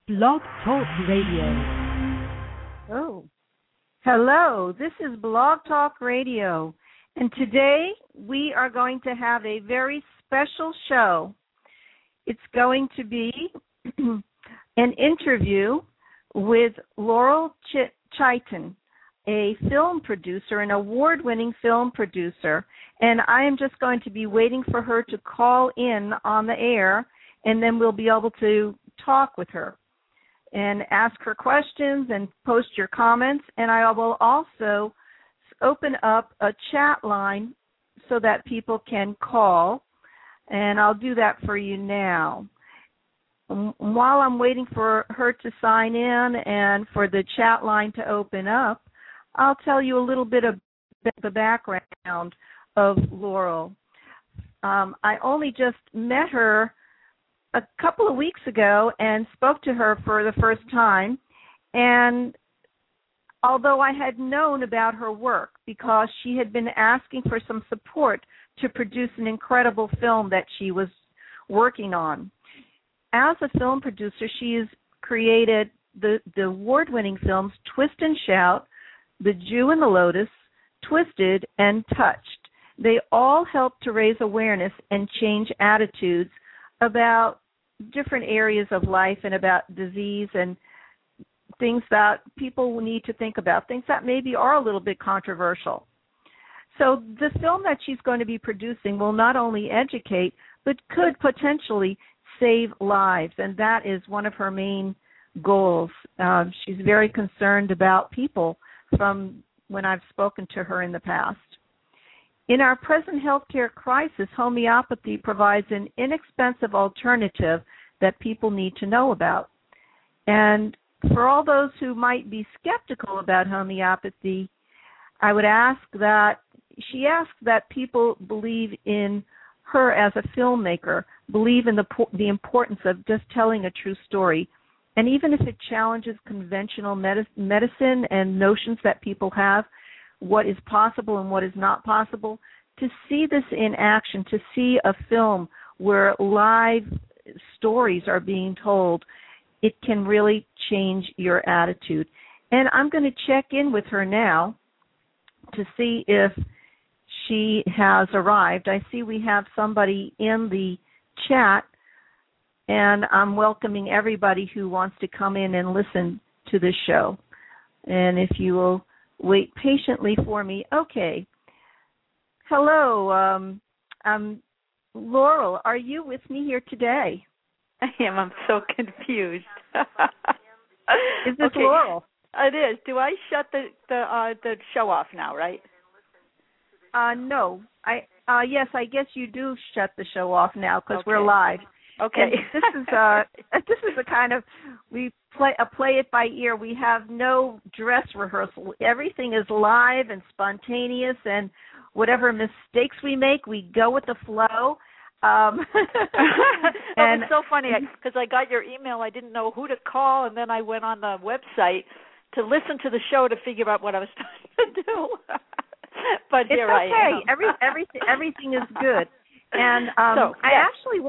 Blog Talk Radio. Oh, hello. This is Blog Talk Radio, and today we are going to have a very special show. It's going to be an interview with Laurel Chaitin, a film producer, an award-winning film producer, and I am just going to be waiting for her to call in on the air, and then we'll be able to talk with her and ask her questions and post your comments. And I will also open up a chat line so that people can call, and I'll do that for you now. While I'm waiting for her to sign in and for the chat line to open up, I'll tell you a little bit of the background of Laurel. I only just met her a couple of weeks ago and spoke to her for the first time, and although I had known about her work because she had been asking for some support to produce an incredible film that she was working on. As a film producer, she has created the award-winning films Twist and Shout, The Jew and the Lotus, Twisted, and Touched. They all help to raise awareness and change attitudes about different areas of life and about disease and things that people need to think about, things that maybe are a little bit controversial. So the film that she's going to be producing will not only educate, but could potentially save lives, and that is one of her main goals. She's very concerned about people from when I've spoken to her in the past. In our present healthcare crisis, homeopathy provides an inexpensive alternative that people need to know about. And for all those who might be skeptical about homeopathy, I would ask that she asks that people believe in her as a filmmaker, believe in the importance of just telling a true story. And even if it challenges conventional medicine and notions that people have, what is possible and what is not possible, to see this in action, to see a film where live stories are being told, it can really change your attitude. And I'm going to check in with her now to see if she has arrived. I see we have somebody in the chat, and I'm welcoming everybody who wants to come in and listen to this show. And if you will wait patiently for me. Okay. Hello. Laurel, are you with me here today? I am. I'm so confused. Is this okay. Laurel? It is. Do I shut the show off now, right? No. Yes, I guess you do shut the show off now because we're live. Okay. And this is a kind of, we play it by ear. We have no dress rehearsal. Everything is live and spontaneous, and whatever mistakes we make, we go with the flow. And it's so funny because I got your email. I didn't know who to call, and then I went on the website to listen to the show to figure out what I was trying to do. But it's here okay. I am. Everything is good. And I actually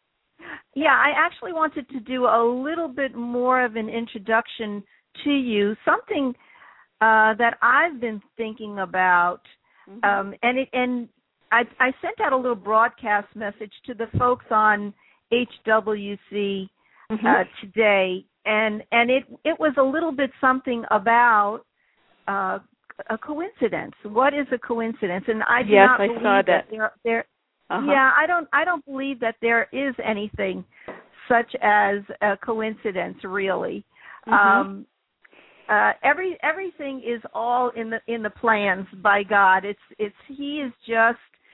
wanted to do a little bit more of an introduction to you, something that I've been thinking about, and I sent out a little broadcast message to the folks on HWC today, and it was a little bit something about a coincidence. What is a coincidence? And I do not believe saw that. there. Yeah, I don't believe that there is anything such as a coincidence, really. Everything is all in the plans by God. It's He is just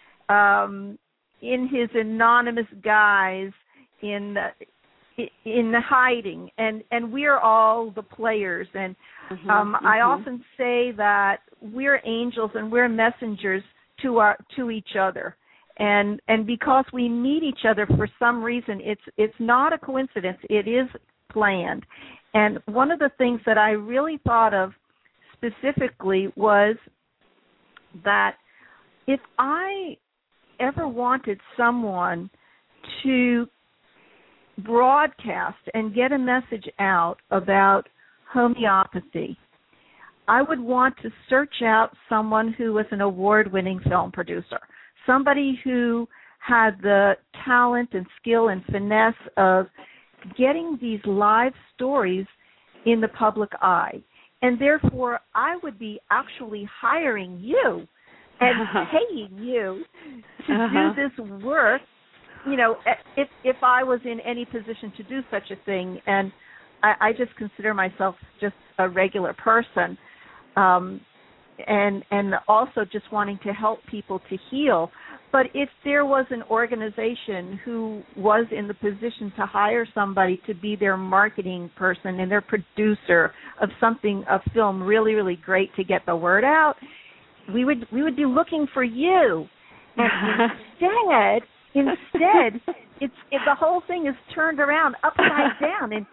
in His anonymous guise in hiding, and we're all the players. And I often say that we're angels and we're messengers to each other. And because we meet each other for some reason, it's not a coincidence. It is planned. And one of the things that I really thought of specifically was that if I ever wanted someone to broadcast and get a message out about homeopathy, I would want to search out someone who was an award-winning film producer, somebody who had the talent and skill and finesse of getting these live stories in the public eye. And therefore, I would be actually hiring you and paying you to do this work, you know, if I was in any position to do such a thing. And I just consider myself just a regular person, and also just wanting to help people to heal. But if there was an organization who was in the position to hire somebody to be their marketing person and their producer of something, a film really, really great to get the word out, we would be looking for you. And instead, the whole thing is turned around upside down. And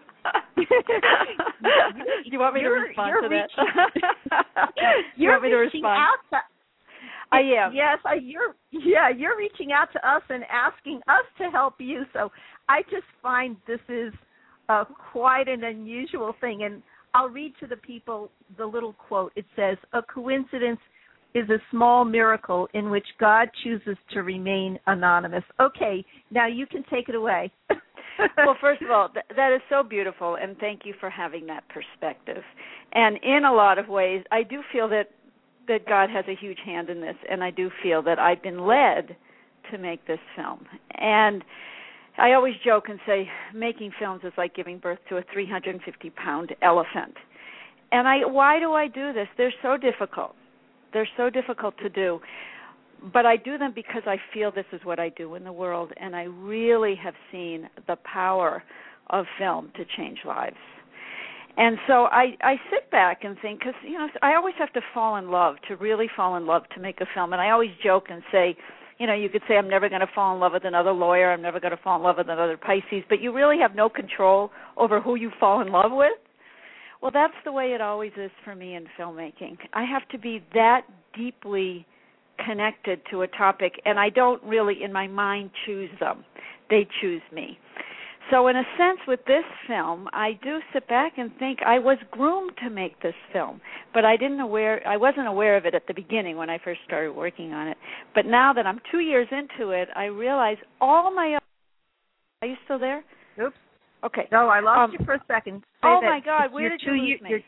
you want me to respond to that? You You're want me to reaching respond? out to. I am. Yes, you're reaching out to us and asking us to help you. So I just find this is quite an unusual thing. And I'll read to the people the little quote. It says, "A coincidence is a small miracle in which God chooses to remain anonymous." Okay, now you can take it away. Well, first of all, that is so beautiful, and thank you for having that perspective. And in a lot of ways, I do feel that God has a huge hand in this, and I do feel that I've been led to make this film. And I always joke and say making films is like giving birth to a 350-pound elephant. And why do I do this? They're so difficult. They're so difficult to do. But I do them because I feel this is what I do in the world, and I really have seen the power of film to change lives. And so I sit back and think, because, you know, I always have to fall in love, to really fall in love to make a film. And I always joke and say, you know, you could say I'm never going to fall in love with another lawyer, I'm never going to fall in love with another Pisces, but you really have no control over who you fall in love with. Well, that's the way it always is for me in filmmaking. I have to be that deeply connected to a topic, and I don't really, in my mind, choose them. They choose me. So in a sense, with this film, I do sit back and think I was groomed to make this film, but I wasn't aware of it at the beginning when I first started working on it. But now that I'm 2 years into it, I realize all my... Are you still there? Oops. Okay. No, I lost you for a second. My God, where did you lose me?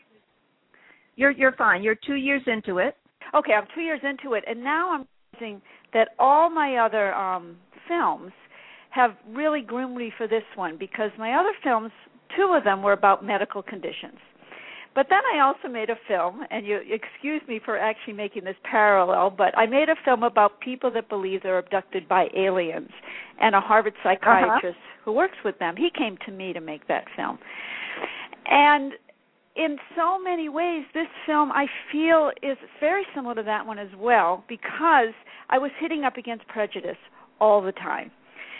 You're fine. You're 2 years into it. Okay, I'm 2 years into it, and now I'm realizing that all my other films have really groomed me for this one, because my other films, 2 of them were about medical conditions. But then I also made a film, and you excuse me for actually making this parallel, but I made a film about people that believe they're abducted by aliens, and a Harvard psychiatrist who works with them. He came to me to make that film. And in so many ways, this film, I feel, is very similar to that one as well, because I was hitting up against prejudice all the time.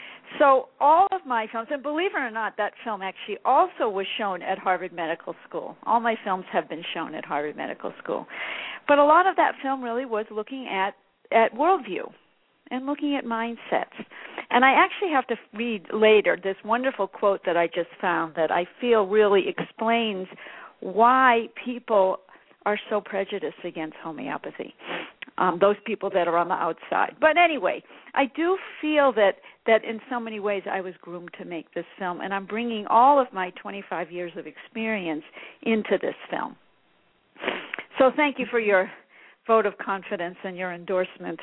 So all of my films, and believe it or not, that film actually also was shown at Harvard Medical School. All my films have been shown at Harvard Medical School. But a lot of that film really was looking at worldview and looking at mindsets. And I actually have to read later this wonderful quote that I just found that I feel really explains why people are so prejudiced against homeopathy, those people that are on the outside. But anyway, I do feel that in so many ways I was groomed to make this film, and I'm bringing all of my 25 years of experience into this film. So thank you for your vote of confidence and your endorsement.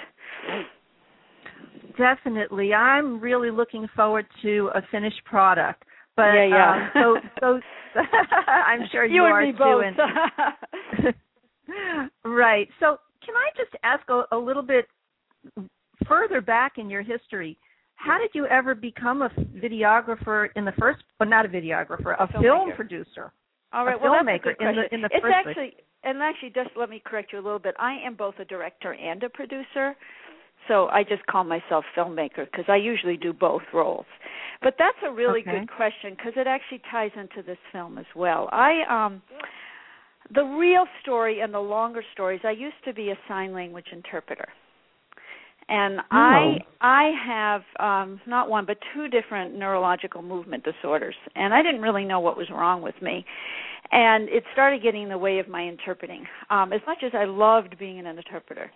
Definitely. I'm really looking forward to a finished product. But yeah. So I'm sure you are and me both. too. Right. So can I just ask a little bit further back in your history? How did you ever become a videographer in the first? Well, not a videographer, a film producer. All right. Well, filmmaker that's a good question. in the first place. And actually, just let me correct you a little bit. I am both a director and a producer. So I just call myself filmmaker because I usually do both roles. But that's a really good question because it actually ties into this film as well. The real story and the longer stories, I used to be a sign language interpreter. And Oh. I have not one but two different neurological movement disorders, and I didn't really know what was wrong with me. And it started getting in the way of my interpreting, as much as I loved being an interpreter.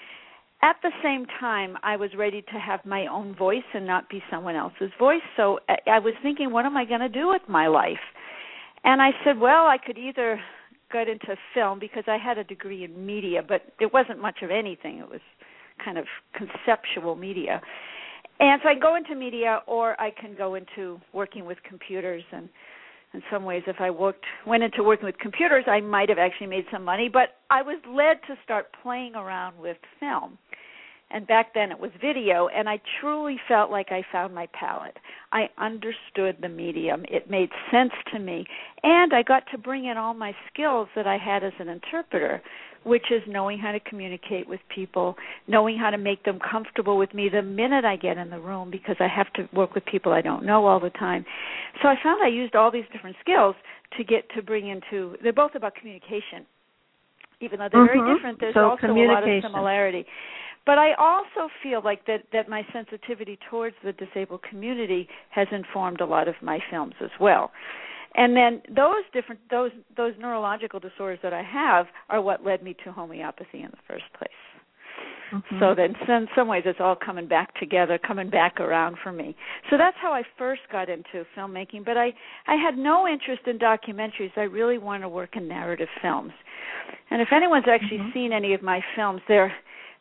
At the same time, I was ready to have my own voice and not be someone else's voice. So I was thinking, what am I going to do with my life? And I said, well, I could either get into film, because I had a degree in media, but it wasn't much of anything. It was kind of conceptual media. And so I go into media, or I can go into working with computers. And in some ways, if I went into working with computers, I might have actually made some money. But I was led to start playing around with film. And back then it was video, and I truly felt like I found my palette. I understood the medium. It made sense to me. And I got to bring in all my skills that I had as an interpreter, which is knowing how to communicate with people, knowing how to make them comfortable with me the minute I get in the room, because I have to work with people I don't know all the time. So I found I used all these different skills to bring into, they're both about communication. Even though they're very different, there's also a lot of similarity. But I also feel like that my sensitivity towards the disabled community has informed a lot of my films as well. And then those neurological disorders that I have are what led me to homeopathy in the first place. Mm-hmm. So then in some ways it's all coming back together, coming back around for me. So that's how I first got into filmmaking. But I had no interest in documentaries. I really wanted to work in narrative films. And if anyone's actually seen any of my films, I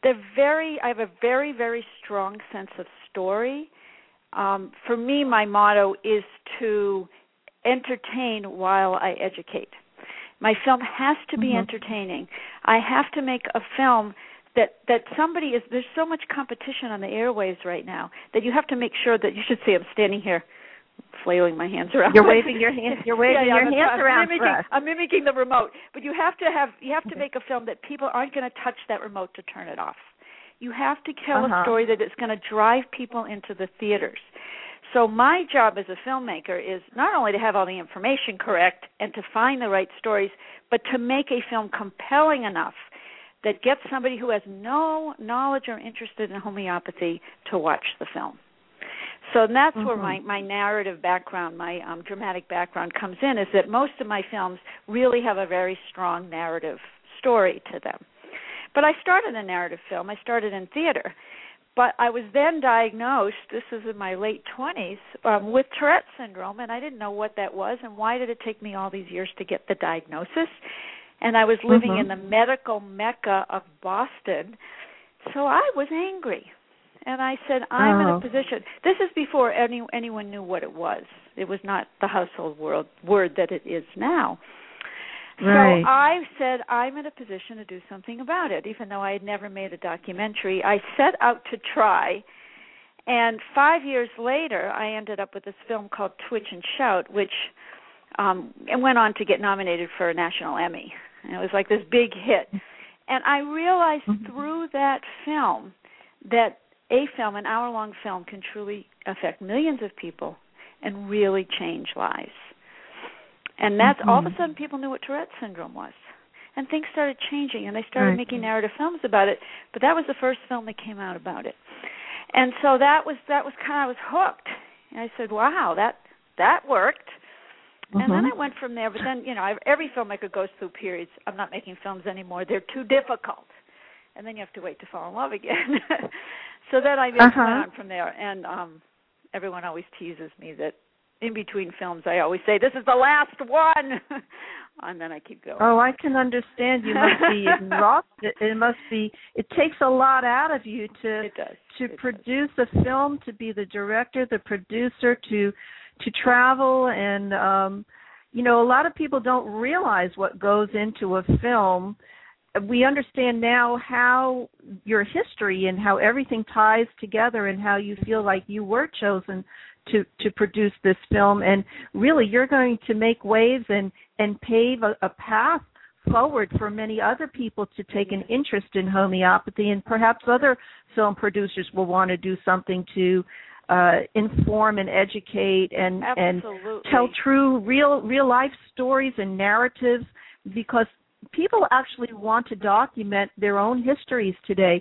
have a very, very strong sense of story. For me, my motto is to entertain while I educate. My film has to be entertaining. I have to make a film that there's so much competition on the airwaves right now that you have to make sure that, you should see I'm standing here flailing my hands around. You're waving your hands. You're waving your hands around for us. I'm mimicking the remote, but you have to make a film that people aren't going to touch that remote to turn it off. You have to tell a story that is going to drive people into the theaters. So my job as a filmmaker is not only to have all the information correct and to find the right stories, but to make a film compelling enough that gets somebody who has no knowledge or interested in homeopathy to watch the film. So that's where my narrative background, my dramatic background comes in, is that most of my films really have a very strong narrative story to them. But I started a narrative film. I started in theater. But I was then diagnosed, this is in my late 20s, with Tourette syndrome, and I didn't know what that was, and why did it take me all these years to get the diagnosis? And I was living in the medical mecca of Boston, so I was angry. And I said, I'm in a position. This is before anyone knew what it was. It was not the household word that it is now. Right. So I said, I'm in a position to do something about it. Even though I had never made a documentary, I set out to try. And 5 years later, I ended up with this film called Twitch and Shout, which it went on to get nominated for a national Emmy. And it was like this big hit. And I realized through that film that an hour-long film, can truly affect millions of people and really change lives. And that's all of a sudden people knew what Tourette syndrome was. And things started changing, and they started making narrative films about it. But that was the first film that came out about it. And so that was kind of, I was hooked. And I said, wow, that worked. And then I went from there. But then, every filmmaker goes through periods. I'm not making films anymore. They're too difficult. And then you have to wait to fall in love again. So then I went on from there. And everyone always teases me that in between films I always say, this is the last one. And then I keep going. Oh, I can understand. You must be exhausted. It takes a lot out of you to produce a film, to be the director, the producer, to travel. And, a lot of people don't realize what goes into a film. We understand now how your history and how everything ties together and how you feel like you were chosen to produce this film. And really, you're going to make waves and pave a path forward for many other people to take an interest in homeopathy, and perhaps other film producers will want to do something to inform and educate and tell true, real life stories and narratives, because people actually want to document their own histories today.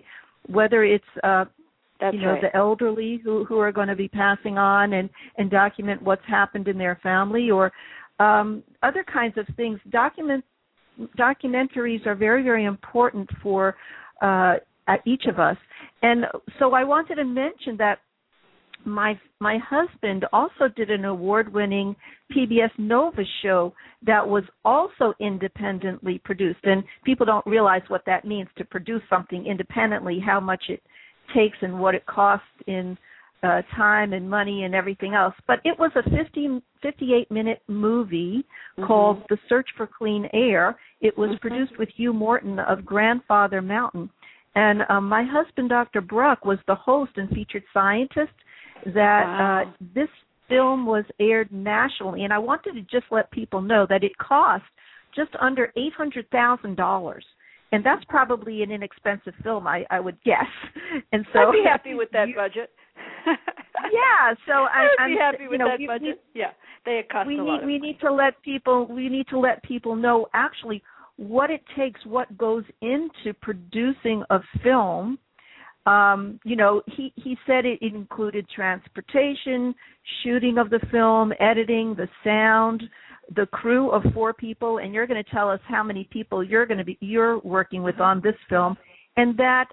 whether it's That's right. the elderly who are going to be passing on and document what's happened in their family, or other kinds of things. Documentaries are very, very important for each of us. And so I wanted to mention that my husband also did an award-winning PBS Nova show that was also independently produced. And people don't realize what that means, to produce something independently, how much it takes and what it costs in time and money and everything else. But it was a 58-minute movie called The Search for Clean Air. It was produced with Hugh Morton of Grandfather Mountain. And my husband, Dr. Bruck, was the host and featured scientist. That this film was aired nationally. And I wanted to just let people know that it cost just under $800,000. And that's probably an inexpensive film, I would guess. And so I'd be happy with that budget. Yeah, so I'd be happy with that budget. They cost a lot. We need to let people know actually what it takes, what goes into producing a film. He said it included transportation, shooting of the film, editing, the sound, the crew of 4 people, and you're going to tell us how many people you're working with on this film, and that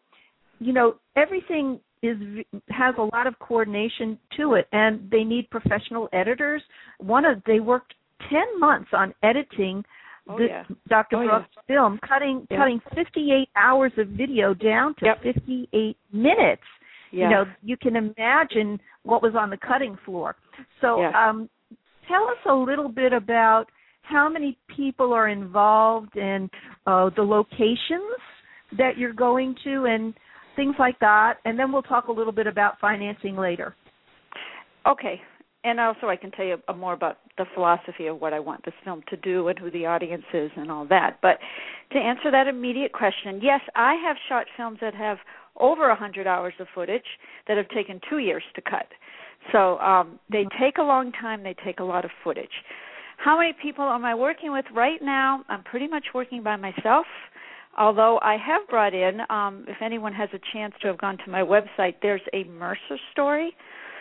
everything has a lot of coordination to it, and they need professional editors. They worked 10 months on editing Dr. Bruck's film, cutting 58 hours of video down to 58 minutes. Yeah. You can imagine what was on the cutting floor. So tell us a little bit about how many people are involved in the locations that you're going to and things like that, and then we'll talk a little bit about financing later. Okay. And also I can tell you more about the philosophy of what I want this film to do and who the audience is and all that. But to answer that immediate question, yes, I have shot films that have over 100 hours of footage that have taken 2 years to cut. So they take a long time. They take a lot of footage. How many people am I working with right now? I'm pretty much working by myself, although I have brought in, if anyone has a chance to have gone to my website, there's a MRSA story.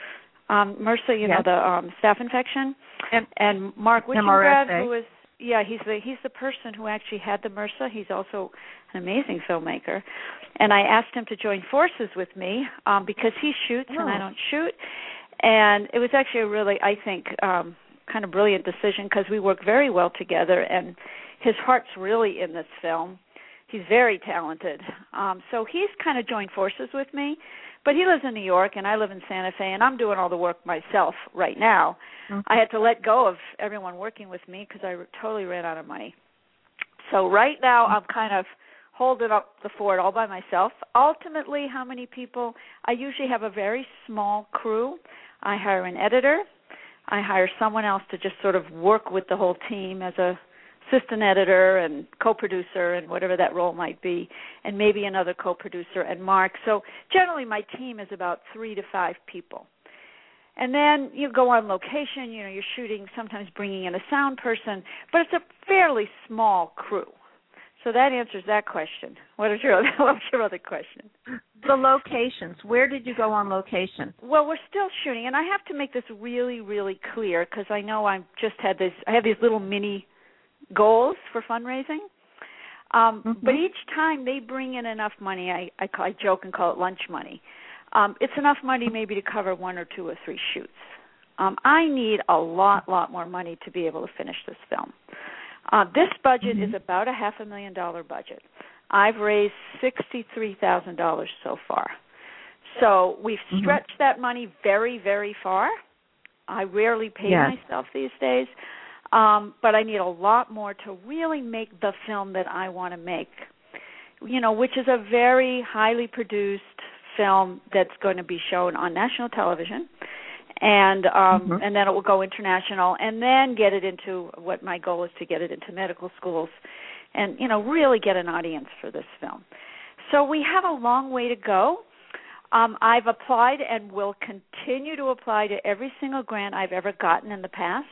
MRSA, the staph infection, and Mark Witchengrad, who is he's the person who actually had the MRSA. He's also an amazing filmmaker, and I asked him to join forces with me because he shoots and I don't shoot, and it was actually a really, I think, kind of brilliant decision because we work very well together, and his heart's really in this film. He's very talented, so he's kind of joined forces with me. But he lives in New York, and I live in Santa Fe, and I'm doing all the work myself right now. Mm-hmm. I had to let go of everyone working with me because I totally ran out of money. So right now I'm kind of holding up the fort all by myself. Ultimately, how many people? I usually have a very small crew. I hire an editor. I hire someone else to just sort of work with the whole team as a assistant editor and co-producer and whatever that role might be, and maybe another co-producer and Mark. So generally my team is about 3 to 5 people. And then you go on location, you're shooting, sometimes bringing in a sound person, but it's a fairly small crew. So that answers that question. What's your other question? The locations. Where did you go on location? Well, we're still shooting, and I have to make this really, really clear because I know I have these little mini goals for fundraising. But each time they bring in enough money, I joke and call it lunch money. It's enough money maybe to cover 1 or 2 or 3 shoots. I need a lot more money to be able to finish this film. This budget is about a $500,000 budget. I've raised $63,000 so far. So we've stretched that money very, very far. I rarely pay myself these days. But I need a lot more to really make the film that I want to make, which is a very highly produced film that's going to be shown on national television, and then it will go international, and then get it into what my goal is to get it into medical schools and, really get an audience for this film. So we have a long way to go. I've applied and will continue to apply to every single grant I've ever gotten in the past.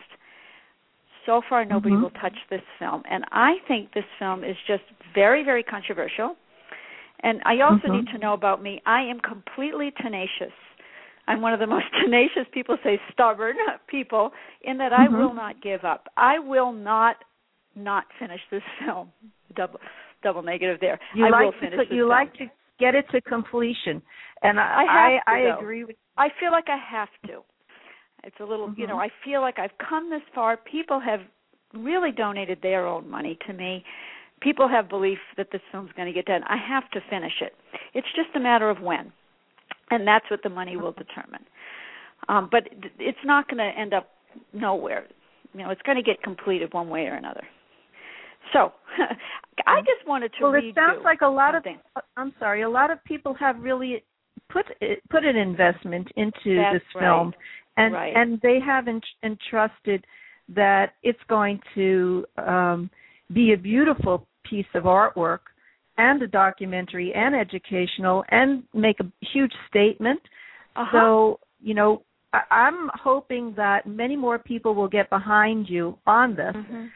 So far, nobody will touch this film. And I think this film is just very, very controversial. And I also need to know about me. I am completely tenacious. I'm one of the most tenacious, people say stubborn people, in that I will not give up. I will not finish this film. Double negative there. I will finish this film. You like to get it to completion. And I agree with you. I feel like I have to. It's a little, I feel like I've come this far. People have really donated their own money to me. People have belief that this film's going to get done. I have to finish it. It's just a matter of when. And that's what the money will determine. But it's not going to end up nowhere. It's going to get completed one way or another. So I just wanted to read you. Well, it sounds like a lot of people have really put an investment into this film. And they have entrusted that it's going to be a beautiful piece of artwork and a documentary and educational and make a huge statement. So, I'm hoping that many more people will get behind you on this.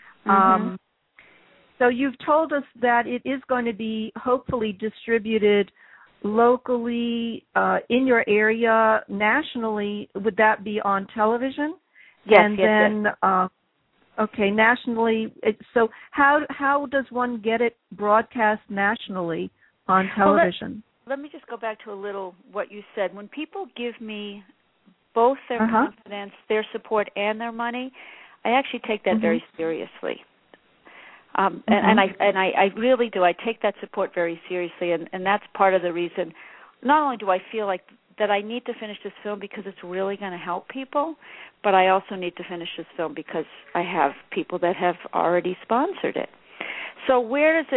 So you've told us that it is going to be hopefully distributed locally in your area, nationally. Would that be on television? Yes. And then, okay, nationally. So how does one get it broadcast nationally on television? Let me just go back to a little what you said. When people give me both their confidence, their support, and their money, I actually take that very seriously. And I really do. I take that support very seriously, and that's part of the reason. Not only do I feel like that I need to finish this film because it's really going to help people, but I also need to finish this film because I have people that have already sponsored it. So where are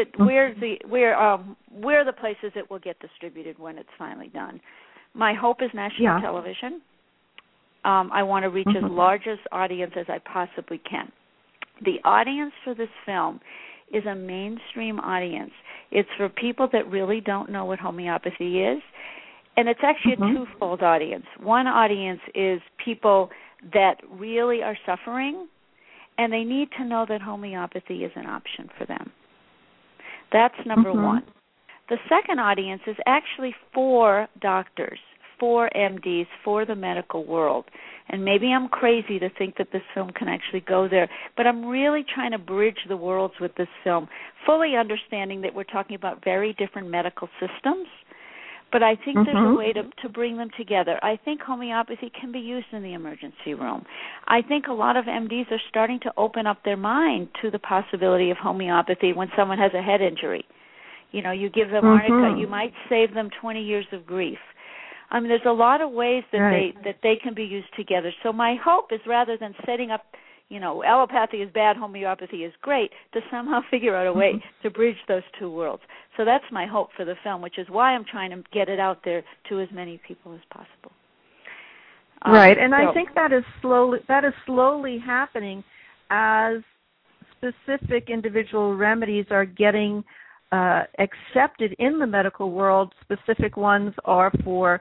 the places it will get distributed when it's finally done? My hope is national television. I want to reach as large an audience as I possibly can. The audience for this film is a mainstream audience. It's for people that really don't know what homeopathy is, and it's actually a twofold audience. One audience is people that really are suffering, and they need to know that homeopathy is an option for them. That's number one. The second audience is actually for doctors, for MDs, for the medical world. And maybe I'm crazy to think that this film can actually go there, but I'm really trying to bridge the worlds with this film, fully understanding that we're talking about very different medical systems, but I think there's a way to bring them together. I think homeopathy can be used in the emergency room. I think a lot of MDs are starting to open up their mind to the possibility of homeopathy when someone has a head injury. You give them arnica, you might save them 20 years of grief. I mean, there's a lot of ways that they can be used together. So my hope is, rather than setting up, allopathy is bad, homeopathy is great, to somehow figure out a way to bridge those two worlds. So that's my hope for the film, which is why I'm trying to get it out there to as many people as possible. Right, and I think that is slowly happening as specific individual remedies are getting accepted in the medical world. Specific ones are for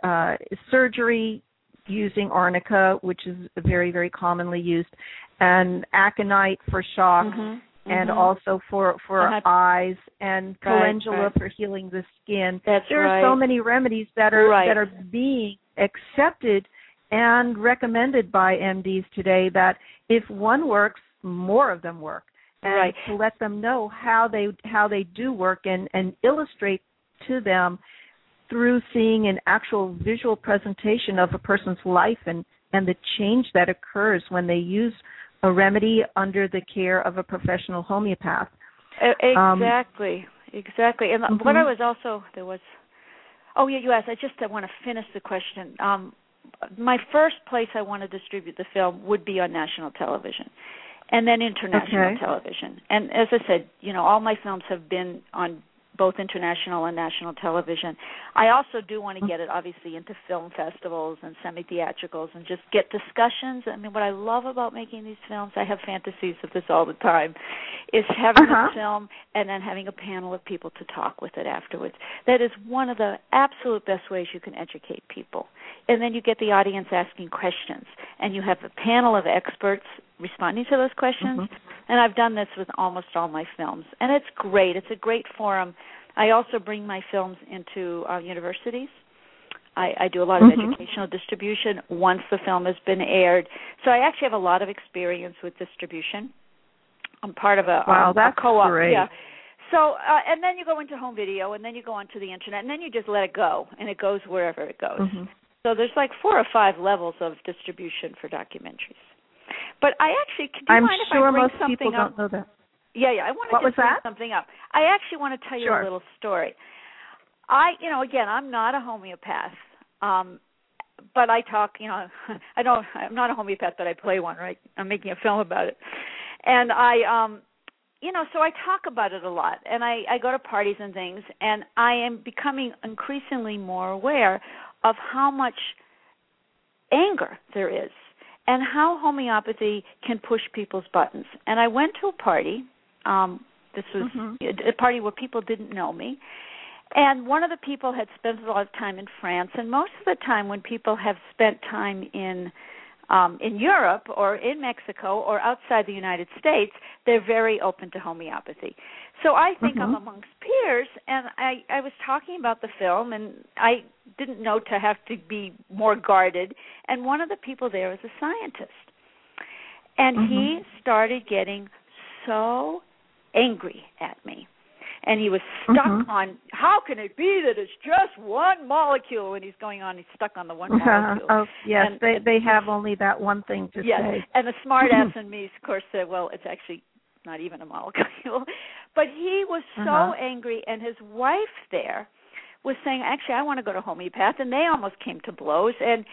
surgery using arnica, which is very, very commonly used, and aconite for shock, and also for eyes, and calendula for healing the skin. There are so many remedies that are being accepted and recommended by MDs today that if one works, more of them work. And to let them know how they do work and illustrate to them through seeing an actual visual presentation of a person's life and the change that occurs when they use a remedy under the care of a professional homeopath. Exactly. And what I was also, you asked, I want to finish the question. My first place I want to distribute the film would be on national television. And then international television. And as I said, all my films have been on both international and national television. I also do want to get it, obviously, into film festivals and semi-theatricals and just get discussions. I mean, what I love about making these films, I have fantasies of this all the time, is having a film and then having a panel of people to talk with it afterwards. That is one of the absolute best ways you can educate people. And then you get the audience asking questions, and you have a panel of experts responding to those questions. And I've done this with almost all my films, and it's great. It's a great forum. I also bring my films into universities. I do a lot of educational distribution once the film has been aired. So I actually have a lot of experience with distribution. I'm part of a co-op. Great. Yeah. So, and then you go into home video, and then you go onto the internet, and then you just let it go, and it goes wherever it goes. So there's like 4 or 5 levels of distribution for documentaries. But I actually, do you mind if I bring something up? I'm sure most people don't know that. Yeah, I want to just bring something up. I actually want to tell you a little story. Again, I'm not a homeopath, but I talk, I'm not a homeopath, but I play one, right? I'm making a film about it. And so I talk about it a lot, and I go to parties and things, and I am becoming increasingly more aware of how much anger there is and how homeopathy can push people's buttons. And I went to a party. This was a party where people didn't know me. And one of the people had spent a lot of time in France, and most of the time when people have spent time in Europe or in Mexico or outside the United States, they're very open to homeopathy. So I think I'm amongst peers, and I was talking about the film, and I didn't know to have to be more guarded, and one of the people there is a scientist. And he started getting so angry at me. And he was stuck on, how can it be that it's just one molecule? And he's stuck on the one molecule. Oh, yes, and they have only that one thing to say. And the smart ass in me, of course, said, well, it's actually not even a molecule. But he was so angry, and his wife there was saying, actually, I want to go to homeopath, and they almost came to blows. And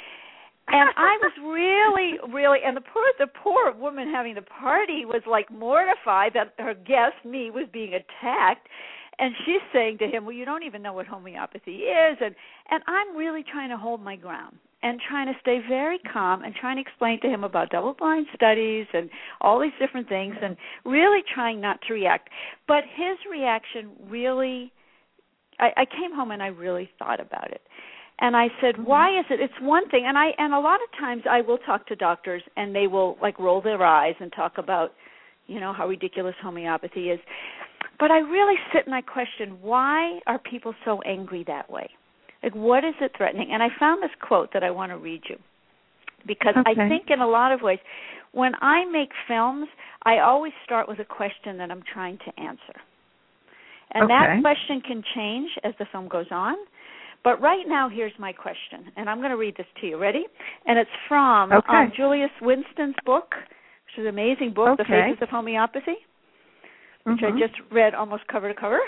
I was really, and the poor woman having the party was like mortified that her guest, me, was being attacked. And she's saying to him, well, you don't even know what homeopathy is. And I'm really trying to hold my ground and trying to stay very calm and trying to explain to him about double-blind studies and all these different things and really trying not to react. But his reaction really, I came home and I really thought about it. And I said, why is it? It's one thing, and a lot of times I will talk to doctors, and they will like roll their eyes and talk about, how ridiculous homeopathy is. But I really sit and I question, why are people so angry that way? Like, what is it threatening? And I found this quote that I want to read you, because I think in a lot of ways, when I make films, I always start with a question that I'm trying to answer. And that question can change as the film goes on. But right now, here's my question, and I'm going to read this to you. Ready? And it's from Julius Winston's book, which is an amazing book, The Faces of Homeopathy, which I just read almost cover to cover.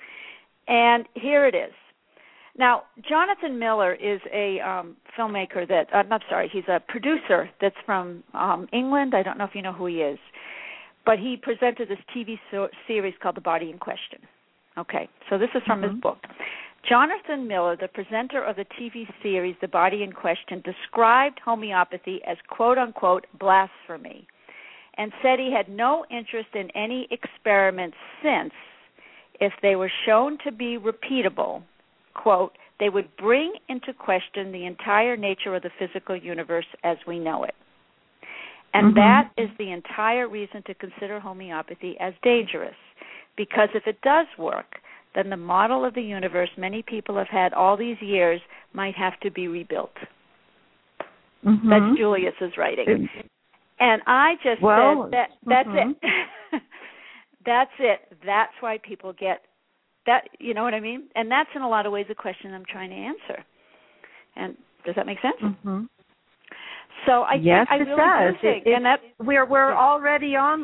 And here it is. Now, Jonathan Miller is a filmmaker he's a producer that's from England. I don't know if you know who he is. But he presented this TV series called The Body in Question. Okay, so this is from his book. Jonathan Miller, the presenter of the TV series The Body in Question, described homeopathy as quote-unquote blasphemy and said he had no interest in any experiments since, if they were shown to be repeatable, quote, they would bring into question the entire nature of the physical universe as we know it. And that is the entire reason to consider homeopathy as dangerous, because if it does work, then the model of the universe many people have had all these years might have to be rebuilt. That's Julius's writing. And I just said, that's it. That's it. That's why people get that, you know what I mean? And that's in a lot of ways a question I'm trying to answer. And does that make sense? So I yes, think I really do think, and that we're already on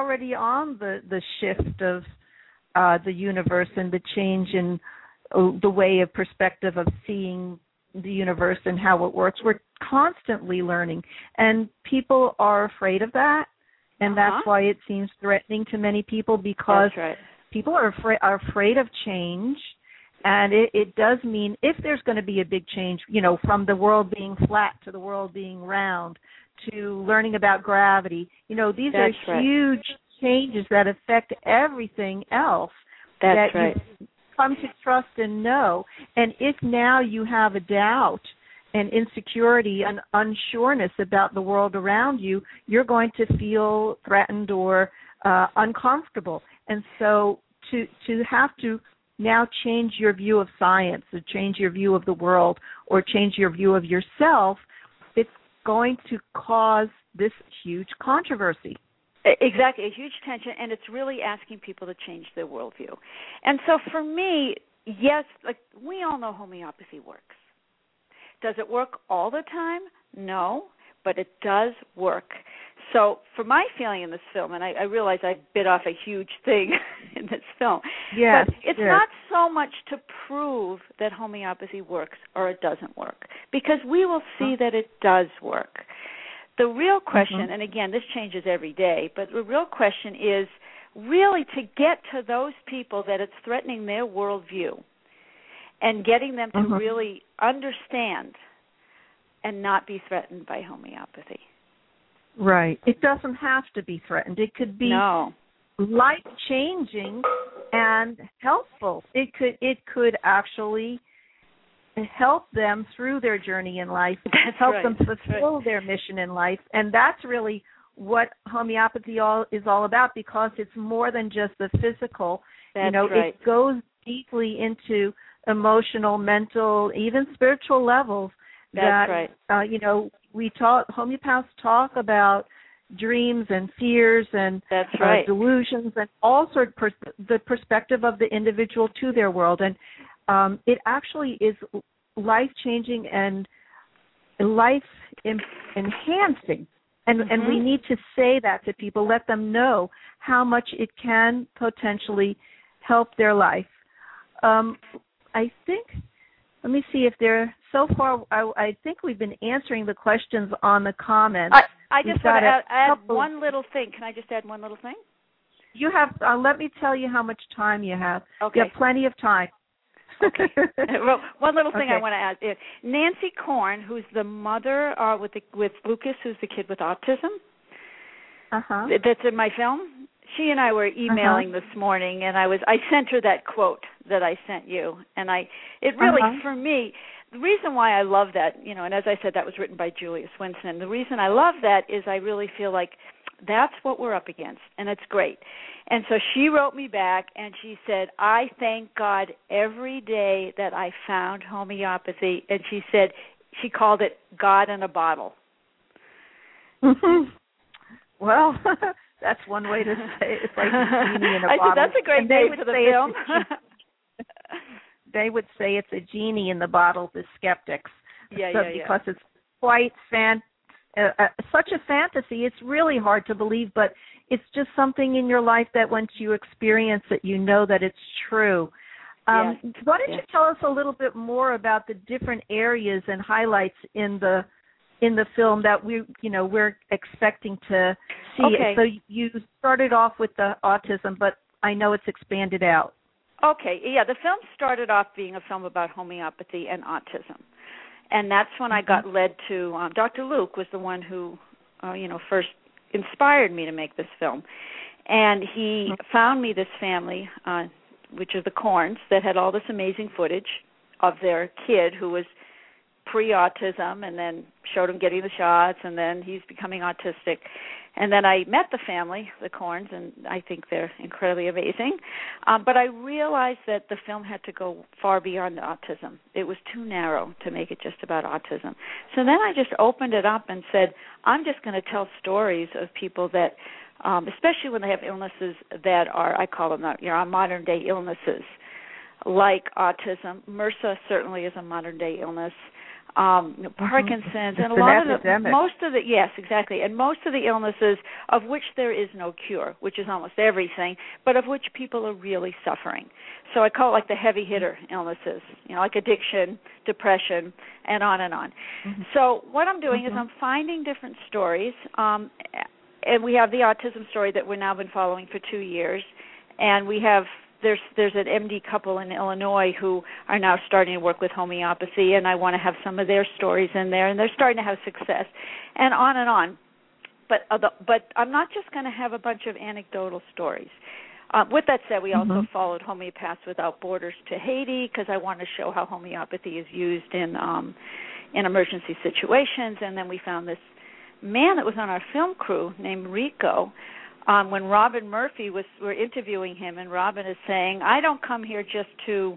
the shift of the universe and the change in the way of perspective of seeing the universe and how it works. We're constantly learning, and people are afraid of that, and that's why it seems threatening to many people, because people are afraid of change. And it does mean, if there's going to be a big change, from the world being flat to the world being round, to learning about gravity, these are huge changes that affect everything else that you come to trust and know. And if now you have a doubt and insecurity and unsureness about the world around you, you're going to feel threatened or uncomfortable. And so to have to now change your view of science, or change your view of the world, or change your view of yourself, it's going to cause this huge controversy. Exactly, a huge tension, and it's really asking people to change their worldview. And so for me, yes, like we all know homeopathy works. Does it work all the time? No, but it does work. So for my feeling in this film, and I realize I bit off a huge thing in this film, yes, but it's not so much to prove that homeopathy works or it doesn't work, because we will see that it does work. The real question, and again, this changes every day, but the real question is really to get to those people that it's threatening their worldview and getting them to really understand and not be threatened by homeopathy. Right. It doesn't have to be threatened. It could be life-changing and helpful. It could actually help them through their journey in life, help them fulfill their mission in life. And that's really what homeopathy is all about, because it's more than just the physical. It goes deeply into emotional, mental, even spiritual levels. Homeopaths talk about dreams and fears and delusions and all sorts of the perspective of the individual to their world. And it actually is life-changing and life-enhancing. And we need to say that to people, let them know how much it can potentially help their life. I think, let me see if there, so far, I think we've been answering the questions on the comments. I just want to add one little thing. Can I just add one little thing? You have, let me tell you how much time you have. Okay. You have plenty of time. Okay. Well, one little thing I want to add. Nancy Korn, who's the mother with Lucas, who's the kid with autism, that's in my film. She and I were emailing this morning, and I sent her that quote that I sent you, and it really for me, the reason why I love that, and as I said, that was written by Julius Winston. The reason I love that is I really feel like that's what we're up against, and it's great. And so she wrote me back, and she said, I thank God every day that I found homeopathy, and she said, she called it God in a bottle. Well, that's one way to say it. It's like a genie in a bottle. I said, that's a great name for the film. They would say it's a genie in the bottle, the skeptics. Because it's quite such a fantasy. It's really hard to believe, but it's just something in your life that once you experience it, you know that it's true. Why don't you tell us a little bit more about the different areas and highlights in the film that we're expecting to see? Okay. So you started off with the autism, but I know it's expanded out. Okay, the film started off being a film about homeopathy and autism. And that's when I got led to, Dr. Luke was the one who, first inspired me to make this film. And he found me this family, which are the Korns, that had all this amazing footage of their kid who was pre-autism, and then showed him getting the shots, and then he's becoming autistic. And then I met the family, the Korns, and I think they're incredibly amazing. But I realized that the film had to go far beyond autism. It was too narrow to make it just about autism. So then I just opened it up and said, I'm just going to tell stories of people that, especially when they have illnesses that are, I call them, modern-day illnesses, like autism. MRSA certainly is a modern-day illness. Parkinson's, and most of the illnesses of which there is no cure, which is almost everything, but of which people are really suffering. So I call it like the heavy hitter illnesses, like addiction, depression, and on and on. So what I'm doing is I'm finding different stories, and we have the autism story that we've now been following for 2 years, and we have There's an MD couple in Illinois who are now starting to work with homeopathy, and I want to have some of their stories in there, and they're starting to have success, and on and on. But I'm not just going to have a bunch of anecdotal stories. With that said, we also followed Homeopaths Without Borders to Haiti, because I want to show how homeopathy is used in emergency situations. And then we found this man that was on our film crew named Rico, when Robin Murphy we're interviewing him, and Robin is saying, I don't come here just to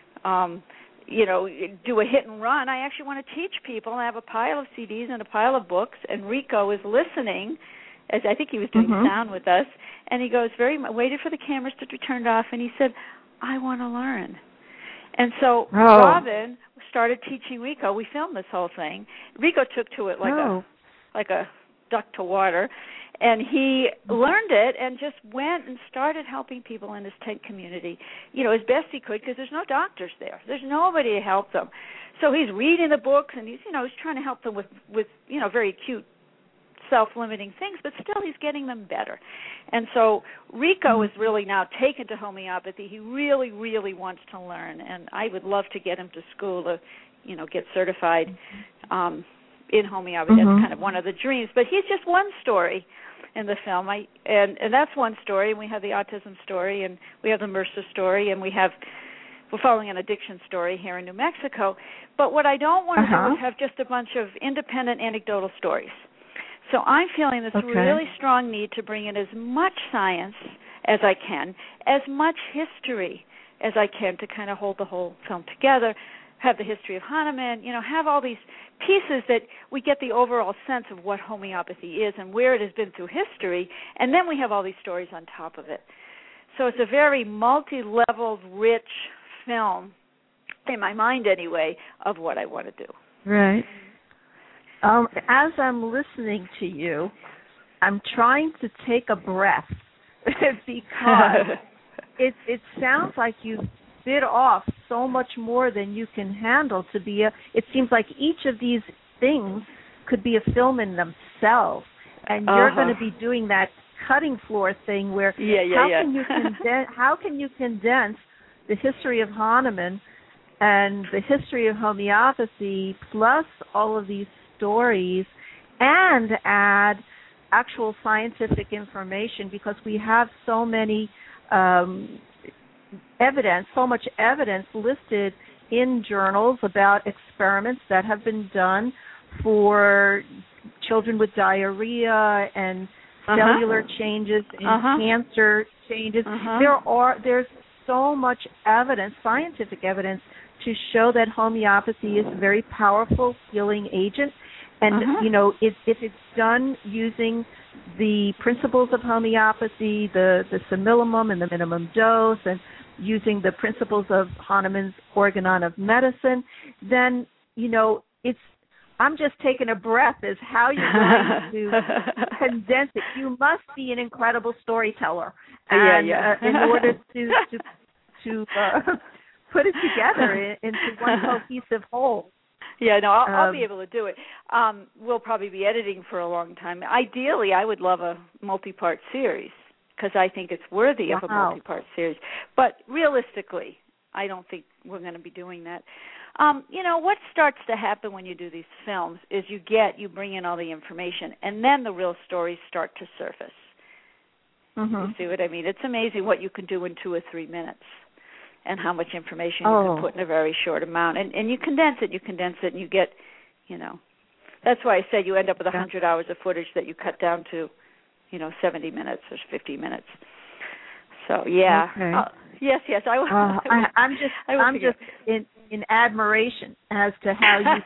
do a hit and run. I actually want to teach people. I have a pile of CDs and a pile of books, and Rico is listening, as I think he was doing sound with us, and he goes, waited for the cameras to be turned off, and he said, I want to learn. And so Robin started teaching Rico. We filmed this whole thing. Rico took to it like a duck to water, and he learned it and just went and started helping people in his tent community, as best he could, because there's no doctors there. There's nobody to help them. So he's reading the books, and he's trying to help them with very acute self-limiting things, but still he's getting them better. And so Rico is really now taken to homeopathy. He really, really wants to learn, and I would love to get him to school to, get certified in homeopathy. That's kind of one of the dreams. But he's just one story in the film, and that's one story. And we have the autism story, and we have the MRSA story, and we're following an addiction story here in New Mexico. But what I don't want to do is have just a bunch of independent anecdotal stories. So I'm feeling this really strong need to bring in as much science as I can, as much history as I can, to kind of hold the whole film together, have the history of Hahnemann, have all these pieces that we get the overall sense of what homeopathy is and where it has been through history, and then we have all these stories on top of it. So it's a very multi-leveled, rich film, in my mind anyway, of what I want to do. Right. As I'm listening to you, I'm trying to take a breath because it sounds like you bit off so much more than you can handle to be it seems like each of these things could be a film in themselves, and you're going to be doing that cutting floor thing where how can you condense the history of Hahnemann and the history of homeopathy plus all of these stories and add actual scientific information, because we have so many so much evidence listed in journals about experiments that have been done for children with diarrhea and cellular changes and cancer changes. There's so much evidence, scientific evidence, to show that homeopathy is a very powerful healing agent. And, if it's done using the principles of homeopathy, the similimum and the minimum dose, and using the principles of Hahnemann's organon of medicine, then, I'm just taking a breath as how you're going to condense it. You must be an incredible storyteller. And, in order to put it together into one cohesive whole. Yeah, no, I'll be able to do it. We'll probably be editing for a long time. Ideally, I would love a multi-part series, because I think it's worthy of a multi-part series. But realistically, I don't think we're going to be doing that. What starts to happen when you do these films is you bring in all the information, and then the real stories start to surface. You see what I mean? It's amazing what you can do in 2 or 3 minutes, and how much information you can put in a very short amount. And you condense it, and you get, that's why I said you end up with 100 hours of footage that you cut down to, 70 minutes or 50 minutes. So, yeah. Okay. Yes, I'm just in admiration as to how you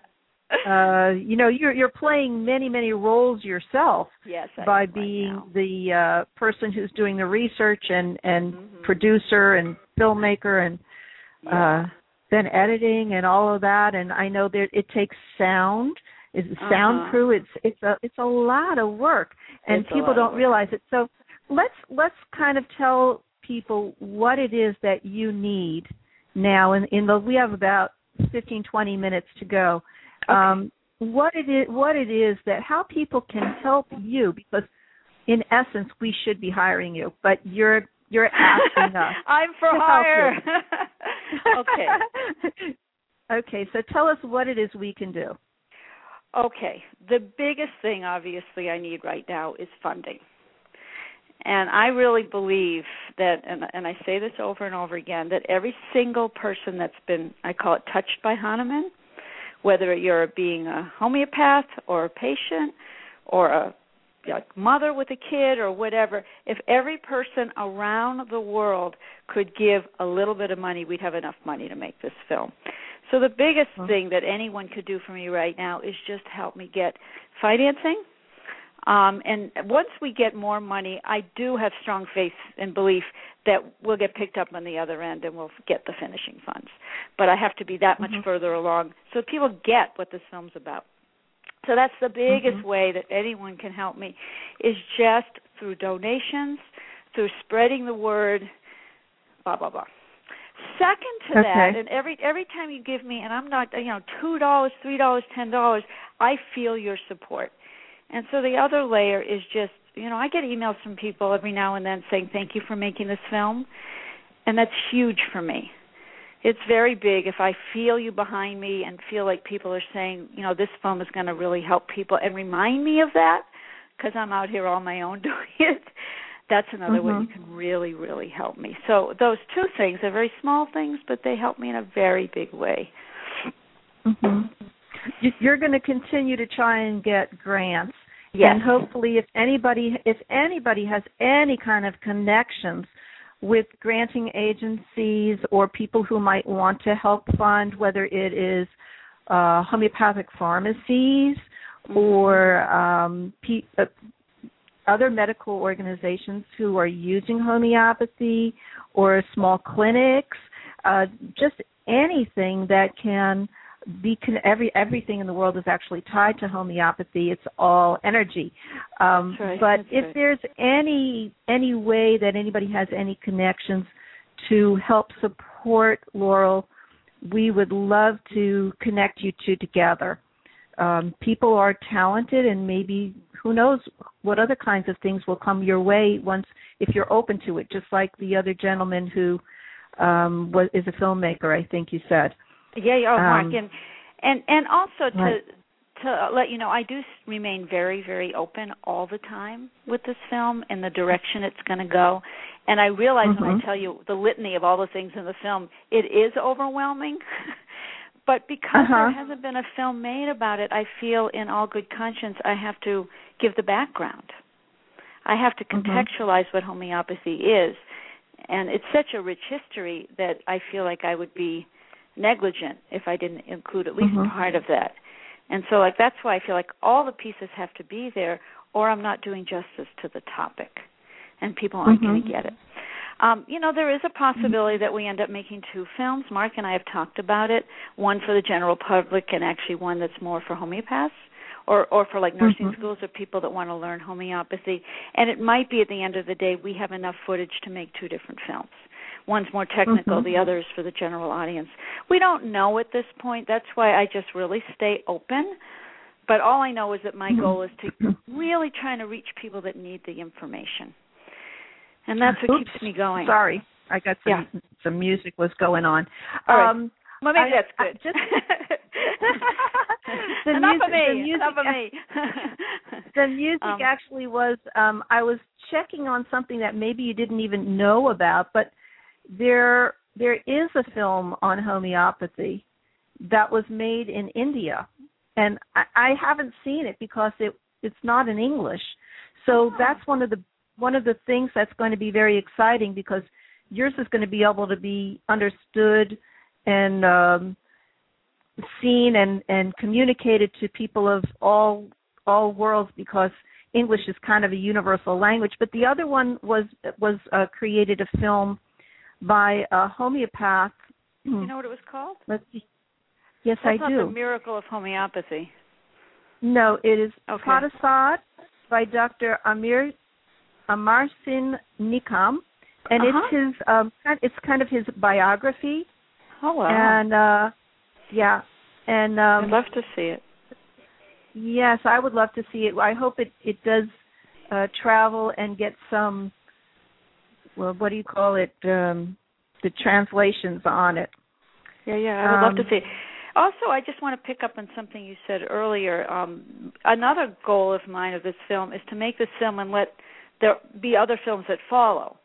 can, you're playing many, many roles yourself. Yes, by being the person who's doing the research and producer and filmmaker and then editing and all of that. And I know that it takes sound. It's a sound crew. It's a lot of work, and people don't realize it. So let's kind of tell people what it is that you need now. We have about 15, 20 minutes to go. Okay. What it is that how people can help you, because in essence we should be hiring you, but you're asking us. I'm for hire. Okay. Okay, so tell us what it is we can do. Okay. The biggest thing, obviously, I need right now is funding. And I really believe that, and I say this over and over again, that every single person that's been, I call it, touched by Hahnemann, whether you're being a homeopath or a patient or a mother with a kid or whatever, if every person around the world could give a little bit of money, we'd have enough money to make this film. So the biggest thing that anyone could do for me right now is just help me get financing. And once we get more money, I do have strong faith and belief that we'll get picked up on the other end and we'll get the finishing funds. But I have to be that much further along so people get what this film's about. So that's the biggest way that anyone can help me, is just through donations, through spreading the word, blah, blah, blah. Second to that, and every time you give me, and I'm not, $2, $3, $10, I feel your support. And so the other layer is just, I get emails from people every now and then saying, thank you for making this film, and that's huge for me. It's very big if I feel you behind me and feel like people are saying, this film is going to really help people and remind me of that, because I'm out here on my own doing it. That's another way you can really, really help me. So those two things are very small things, but they help me in a very big way. You're going to continue to try and get grants. Yes. And hopefully if anybody has any kind of connections with granting agencies or people who might want to help fund, whether it is homeopathic pharmacies or other medical organizations who are using homeopathy or small clinics, just anything that can be everything in the world is actually tied to homeopathy. It's all energy. But if there's any way that anybody has any connections to help support Laurel, we would love to connect you two together. People are talented, and maybe who knows what other kinds of things will come your way if you're open to it, just like the other gentleman who is a filmmaker, I think you said. Mark, and also to let you know, I do remain very, very open all the time with this film and the direction it's going to go. And I realize when I tell you the litany of all the things in the film, it is overwhelming. But because there hasn't been a film made about it, I feel in all good conscience I have to give the background. I have to contextualize what homeopathy is. And it's such a rich history that I feel like I would be negligent if I didn't include at least part of that. And so that's why I feel like all the pieces have to be there, or I'm not doing justice to the topic, and people aren't going to get it. There is a possibility that we end up making two films. Mark and I have talked about it, one for the general public and actually one that's more for homeopaths or for like nursing schools or people that want to learn homeopathy. And it might be at the end of the day we have enough footage to make two different films. One's more technical, the other is for the general audience. We don't know at this point. That's why I just really stay open. But all I know is that my goal is to really trying to reach people that need the information. And that's what keeps me going. Sorry, I got some music was going on. All right. Well, maybe that's good. Enough of me. The music actually was, I was checking on something that maybe you didn't even know about, but there is a film on homeopathy that was made in India, and I haven't seen it because it's not in English. So that's one of the things that's going to be very exciting, because yours is going to be able to be understood and seen and communicated to people of all worlds, because English is kind of a universal language. But the other one was created a film by a homeopath. You know what it was called? Let's see. Yes, That's I do. Not the Miracle of Homeopathy. No, it is Padasad by Dr. Amarsin Nikam, and it's kind of his biography. Oh wow! And I'd love to see it. Yes, I would love to see it. I hope it does travel and get some. Well, what do you call it? The translations on it. Yeah, I would love to see it. Also, I just want to pick up on something you said earlier. Another goal of mine of this film is to make this film and let there be other films that follow.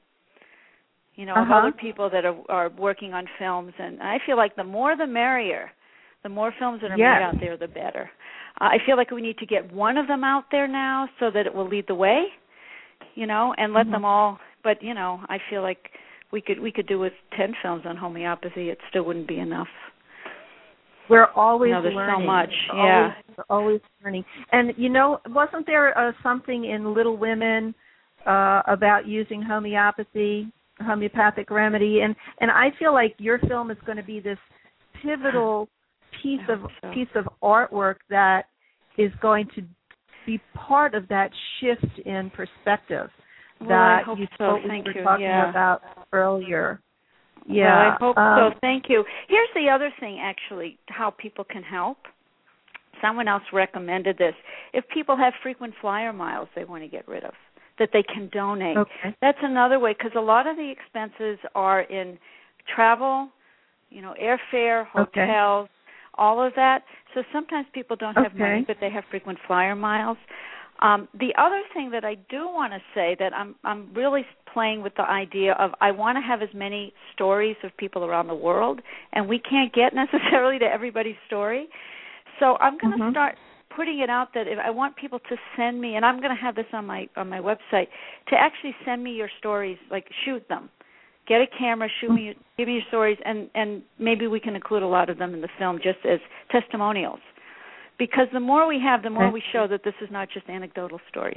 Of other people that are working on films. And I feel like the more the merrier. The more films that are made out there, the better. I feel like we need to get one of them out there now so that it will lead the way, and let them all. But I feel like we could do with 10 films on homeopathy. It still wouldn't be enough. We're always there's learning. So much. We're always learning. And wasn't there something in Little Women about using homeopathic remedy? And I feel like your film is going to be this pivotal piece of artwork that is going to be part of that shift in perspective that you were talking about earlier. Yeah, well, I hope so. Thank you. Here's the other thing, actually, how people can help. Someone else recommended this. If people have frequent flyer miles they want to get rid of, that they can donate. Okay. That's another way, because a lot of the expenses are in travel, airfare, hotels, all of that. So sometimes people don't have money, but they have frequent flyer miles. The other thing that I do want to say, that I'm really playing with the idea of, I want to have as many stories of people around the world, and we can't get necessarily to everybody's story. So I'm going to start putting it out that if I want people to send me, and I'm going to have this on my website, to actually send me your stories, like shoot them. Get a camera, give me your stories, and maybe we can include a lot of them in the film just as testimonials. Because the more we have, the more we show that this is not just anecdotal stories.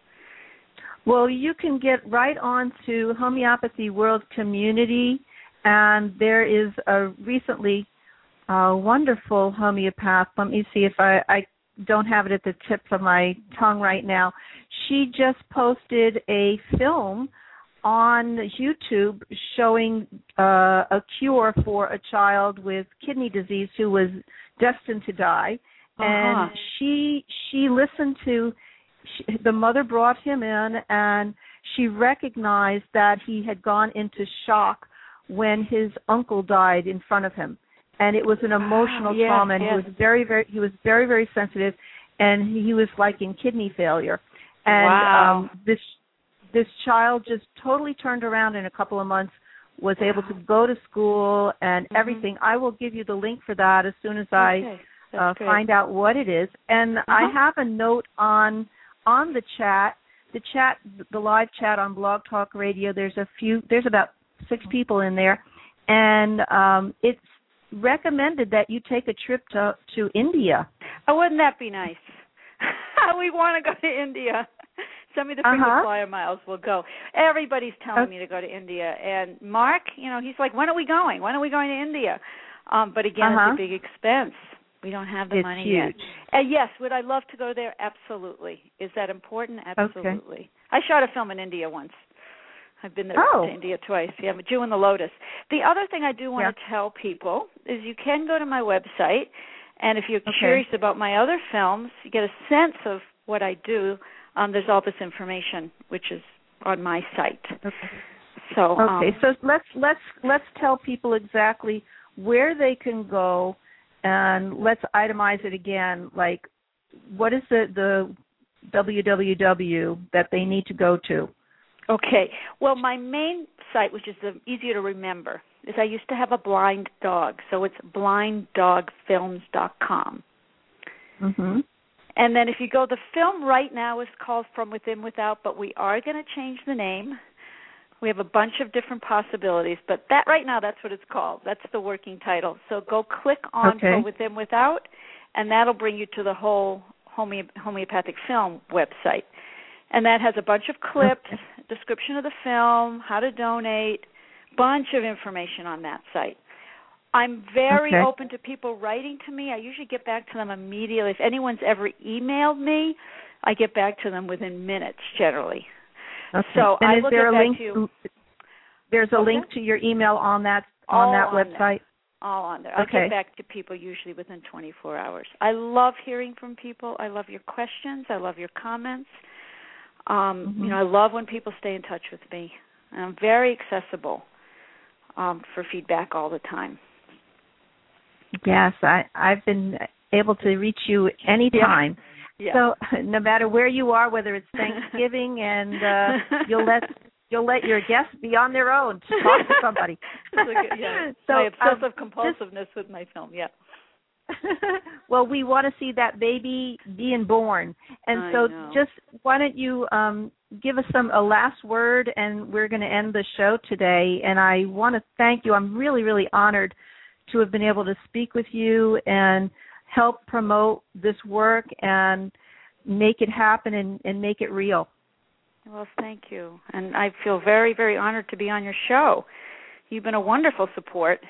Well, you can get right on to Homeopathy World Community, and there is a recently wonderful homeopath. Let me see if I don't have it at the tip of my tongue right now. She just posted a film on YouTube showing a cure for a child with kidney disease who was destined to die. And she listened to, the mother brought him in, and she recognized that he had gone into shock when his uncle died in front of him. And it was an emotional trauma, and he was very, very sensitive, and he was like in kidney failure. And this child just totally turned around in a couple of months, was able to go to school and everything. I will give you the link for that as soon as I find out what it is. And I have a note on the chat, the live chat on Blog Talk Radio. There's about 6 people in there, and it's recommended that you take a trip to India. Oh, wouldn't that be nice? We want to go to India. Send me the frequent flyer miles. We'll go. Everybody's telling me to go to India. And Mark, he's like, when are we going? When are we going to India? But again, it's a big expense. We don't have the money yet. Yes, would I love to go there? Absolutely. Is that important? Absolutely. Okay. I shot a film in India once. I've been there to India twice. Yeah, Jew in the Lotus. The other thing I do want to tell people is you can go to my website, and if you're curious about my other films, you get a sense of what I do. There's all this information, which is on my site. Okay. So let's tell people exactly where they can go, and let's itemize it again. Like, what is the www that they need to go to? Okay. Well, my main site, which is easier to remember, is I used to have a blind dog, so it's blinddogfilms.com. Mm-hmm. And then if you go, the film right now is called From Within Without, but we are going to change the name. We have a bunch of different possibilities, but that right now, that's what it's called. That's the working title. So go click on From Within Without, and that'll bring you to the whole homeopathic film website. And that has a bunch of clips, description of the film, how to donate, bunch of information on that site. I'm very open to people writing to me. I usually get back to them immediately. If anyone's ever emailed me, I get back to them within minutes, generally. Okay. So and I will get back to you. There's a link to your email on that website? All on there. I'll get back to people usually within 24 hours. I love hearing from people. I love your questions. I love your comments. I love when people stay in touch with me. And I'm very accessible for feedback all the time. Yes, I've been able to reach you anytime. Yeah. So no matter where you are, whether it's Thanksgiving, and you'll let your guests be on their own to talk to somebody. So, my obsessive compulsiveness with my film, Well, we want to see that baby being born. And I so know. just why don't you give us a last word, and we're going to end the show today. And I want to thank you. I'm really, really honored to have been able to speak with you and help promote this work and make it happen and make it real. Well, thank you. And I feel very, very honored to be on your show. You've been a wonderful support.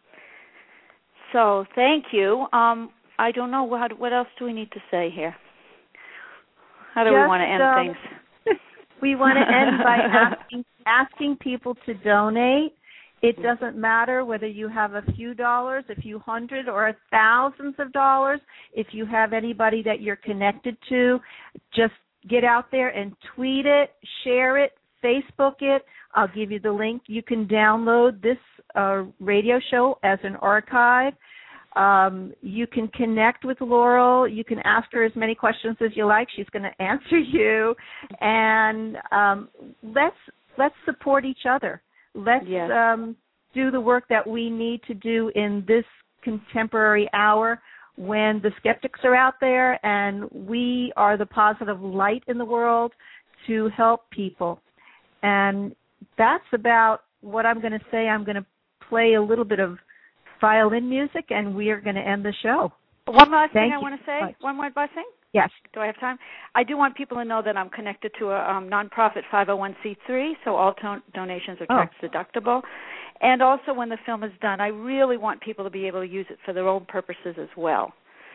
So thank you. I don't know, what else do we need to say here? How do we want to end things? We want to end by asking people to donate. It doesn't matter whether you have a few dollars, a few hundred, or thousands of dollars. If you have anybody that you're connected to, just get out there and tweet it, share it, Facebook it. I'll give you the link. You can download this radio show as an archive. You can connect with Laurel. You can ask her as many questions as you like. She's going to answer you. And let's support each other. Let's do the work that we need to do in this contemporary hour when the skeptics are out there, and we are the positive light in the world to help people. And that's about what I'm going to say. I'm going to play a little bit of violin music, and we are going to end the show. One last thing I want to say. One more blessing? Yes. Do I have time? I do want people to know that I'm connected to a nonprofit 501c3, so all donations are tax deductible. And also when the film is done, I really want people to be able to use it for their own purposes as well.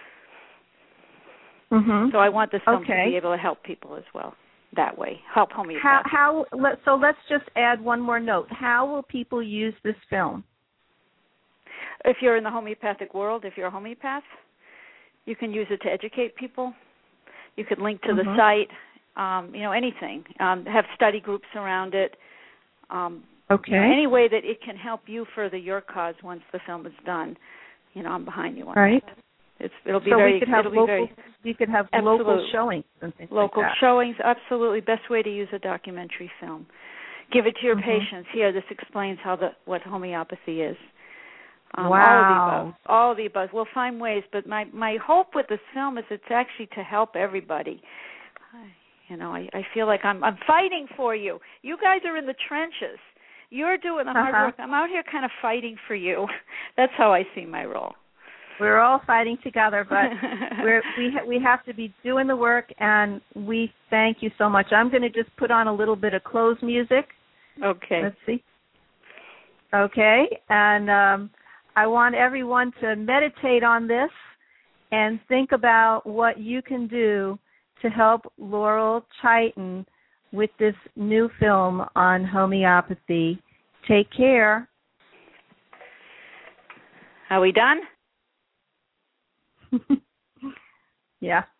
Mm-hmm. So I want this film to be able to help people as well that way, help homeopathy. So let's just add one more note. How will people use this film? If you're in the homeopathic world, if you're a homeopath, you can use it to educate people. You could link to the site, anything. Have study groups around it. Any way that it can help you further your cause once the film is done. I'm behind you on that. It'll be very. You could have local showings and things local like that. showings, absolutely. Best way to use a documentary film. Give it to your patients. Here, this explains what homeopathy is. Wow. All of the above. We'll find ways, but my hope with this film is it's actually to help everybody. I feel like I'm fighting for you. You guys are in the trenches. You're doing the hard work. I'm out here kind of fighting for you. That's how I see my role. We're all fighting together, but we have to be doing the work, and we thank you so much. I'm going to just put on a little bit of close music. Okay. Let's see. Okay, and I want everyone to meditate on this and think about what you can do to help Laurel Chyton with this new film on homeopathy. Take care. Are we done? Yeah.